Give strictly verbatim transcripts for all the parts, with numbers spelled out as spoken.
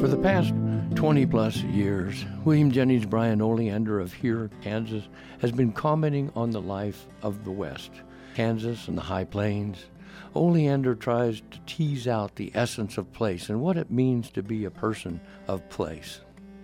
For the past twenty plus years, William Jennings Bryan Oleander of here, Kansas, has been commenting on the life of the West, Kansas and the High Plains. Oleander tries to tease out the essence of place and what it means to be a person of place.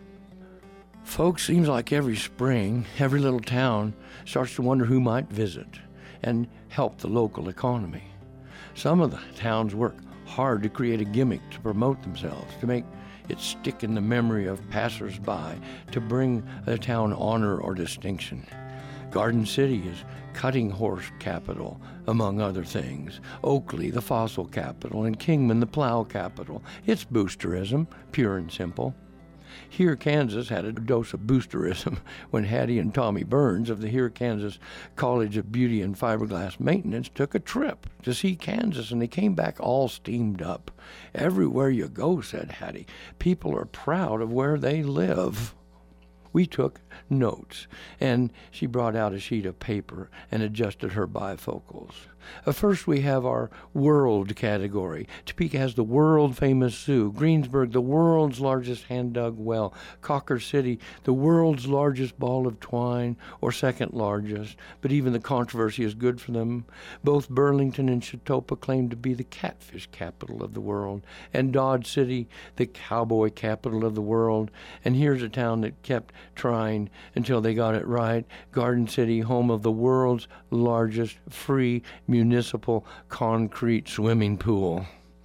Folks, seems like every spring, every little town starts to wonder who might visit and help the local economy. Some of the towns work hard to create a gimmick to promote themselves, to make it stick in the memory of passers-by, to bring the town honor or distinction. Garden City is cutting horse capital, among other things. Oakley, the fossil capital, and Kingman, the plow capital. It's boosterism, pure and simple. Here, Kansas had a dose of boosterism when Hattie and Tommy Burns of the Here, Kansas College of Beauty and Fiberglass Maintenance took a trip to see Kansas, and they came back all steamed up. Everywhere you go, said Hattie, people are proud of where they live. We took notes, and she brought out a sheet of paper and adjusted her bifocals. Uh, first, we have our world category. Topeka has the world-famous zoo. Greensburg, the world's largest hand-dug well. Cocker City, the world's largest ball of twine, or second largest, but even the controversy is good for them. Both Burlington and Chautauqua claim to be the catfish capital of the world, and Dodge City, the cowboy capital of the world. And here's a town that kept trying until they got it right. Garden City, home of the world's largest free municipal concrete swimming pool.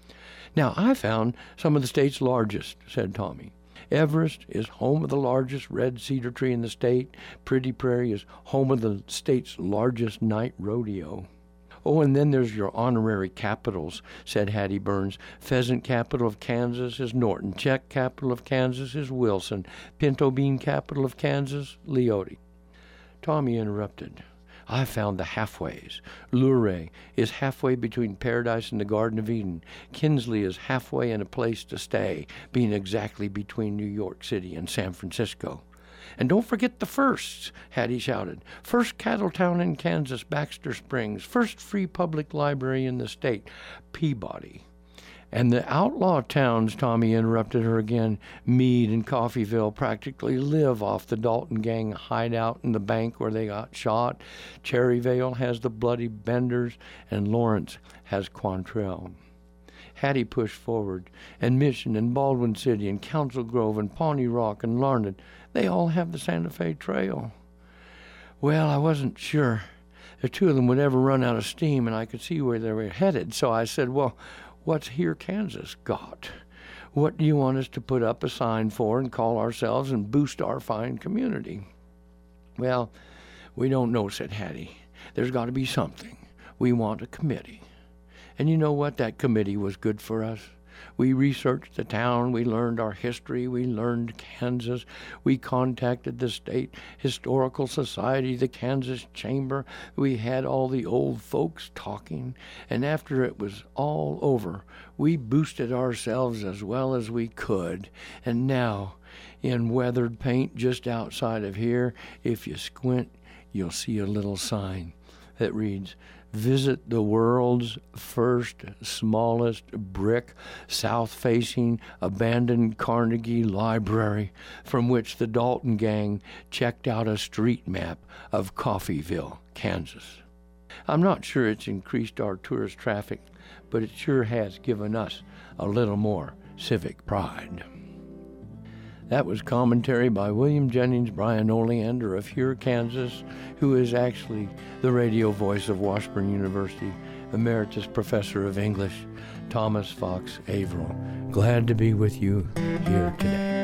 Now, I found some of the state's largest, said Tommy. Everest is home of the largest red cedar tree in the state. Pretty Prairie is home of the state's largest night rodeo. Oh, and then there's your honorary capitals, said Hattie Burns. Pheasant capital of Kansas is Norton. Check capital of Kansas is Wilson. Pinto bean capital of Kansas, Leoti. Tommy interrupted. I found the halfways. Luray is halfway between Paradise and the Garden of Eden. Kinsley is halfway in a place to stay, being exactly between New York City and San Francisco. And don't forget the firsts, Hattie shouted. First cattle town in Kansas, Baxter Springs. First free public library in the state, Peabody. And the outlaw towns, Tommy interrupted her again. Meade and Coffeyville practically live off the Dalton gang hideout in the bank where they got shot. Cherryvale has the Bloody Benders, and Lawrence has Quantrell. Hattie pushed forward, and Mission and Baldwin City and Council Grove and Pawnee Rock and Larned, they all have the Santa Fe Trail. Well, I wasn't sure the two of them would ever run out of steam, and I could see where they were headed, so I said, well, what's Here, Kansas got? What do you want us to put up a sign for and call ourselves and boost our fine community? Well, we don't know, said Hattie. There's got to be something. We want a committee. And you know what? That committee was good for us. We researched the town, we learned our history, we learned Kansas, we contacted the State Historical Society, the Kansas Chamber, we had all the old folks talking, and after it was all over, we boosted ourselves as well as we could, and now, in weathered paint just outside of here, if you squint, you'll see a little sign that reads, Visit the world's first, smallest brick, south-facing, abandoned Carnegie Library, from which the Dalton gang checked out a street map of Coffeyville, Kansas. I'm not sure it's increased our tourist traffic, but it sure has given us a little more civic pride. That was commentary by William Jennings Bryan Oleander of here, Kansas, who is actually the radio voice of Washburn University, Emeritus Professor of English, Thomas Fox Averill. Glad to be with you here today.